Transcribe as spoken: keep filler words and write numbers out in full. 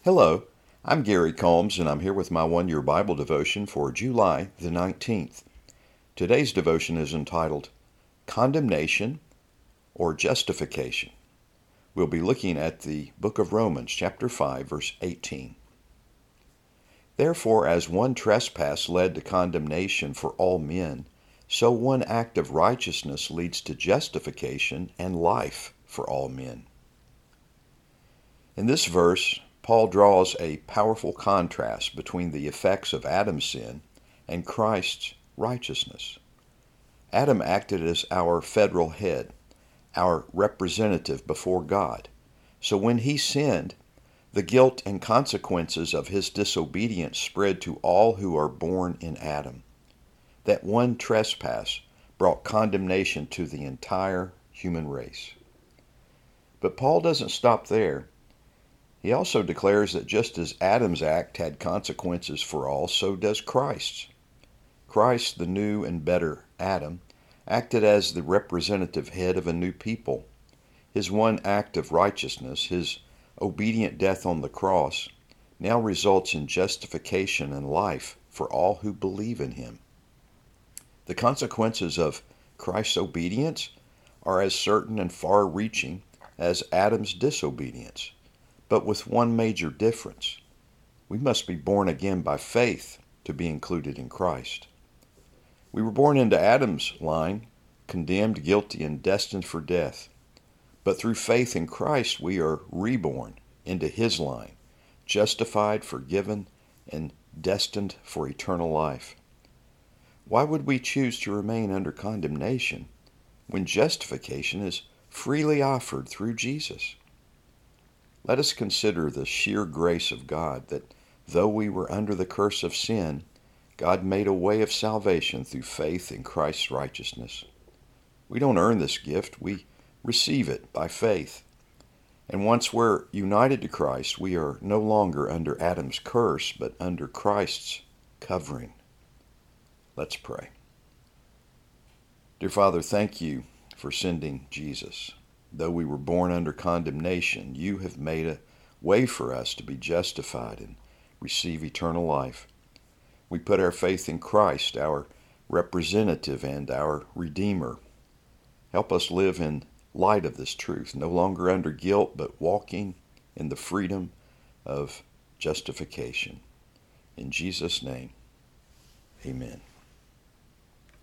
Hello, I'm Gary Combs, and I'm here with my one-year Bible devotion for July the nineteenth. Today's devotion is entitled Condemnation or Justification. We'll be looking at the book of Romans, chapter five, verse eighteen. Therefore, as one trespass led to condemnation for all men, so one act of righteousness leads to justification and life for all men. In this verse, Paul draws a powerful contrast between the effects of Adam's sin and Christ's righteousness. Adam acted as our federal head, our representative before God. So when he sinned, the guilt and consequences of his disobedience spread to all who are born in Adam. That one trespass brought condemnation to the entire human race. But Paul doesn't stop there. He also declares that just as Adam's act had consequences for all, so does Christ's. Christ, the new and better Adam, acted as the representative head of a new people. His one act of righteousness, his obedient death on the cross, now results in justification and life for all who believe in him. The consequences of Christ's obedience are as certain and far-reaching as Adam's disobedience, but with one major difference. We must be born again by faith to be included in Christ. We were born into Adam's line, condemned, guilty, and destined for death. But through faith in Christ, we are reborn into his line, justified, forgiven, and destined for eternal life. Why would we choose to remain under condemnation when justification is freely offered through Jesus? Let us consider the sheer grace of God that though we were under the curse of sin, God made a way of salvation through faith in Christ's righteousness. We don't earn this gift, we receive it by faith. And once we're united to Christ, we are no longer under Adam's curse, but under Christ's covering. Let's pray. Dear Father, thank you for sending Jesus. Though we were born under condemnation, you have made a way for us to be justified and receive eternal life. We put our faith in Christ, our representative and our Redeemer. Help us live in light of this truth, no longer under guilt, but walking in the freedom of justification. In Jesus' name, amen.